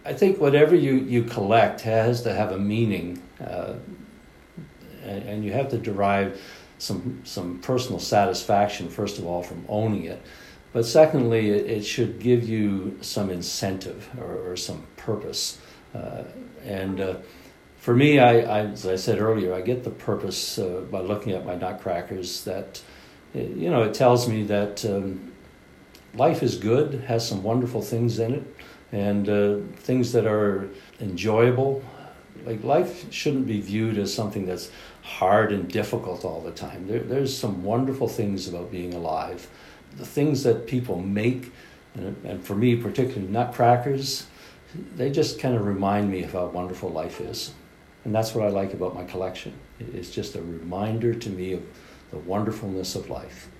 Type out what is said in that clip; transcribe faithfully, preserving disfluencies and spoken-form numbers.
I think whatever you, you collect has to have a meaning, uh, and, and you have to derive some some personal satisfaction, first of all, from owning it. But secondly, it, it should give you some incentive or, or some purpose. Uh, and uh, for me, I, I, as I said earlier, I get the purpose uh, by looking at my nutcrackers that, you know, it tells me that um, life is good, has some wonderful things in it, and uh, things that are enjoyable. Like, life shouldn't be viewed as something that's hard and difficult all the time. There, there's some wonderful things about being alive. The things that people make, and, and for me particularly nutcrackers, they just kind of remind me of how wonderful life is. And that's what I like about my collection. It's just a reminder to me of the wonderfulness of life.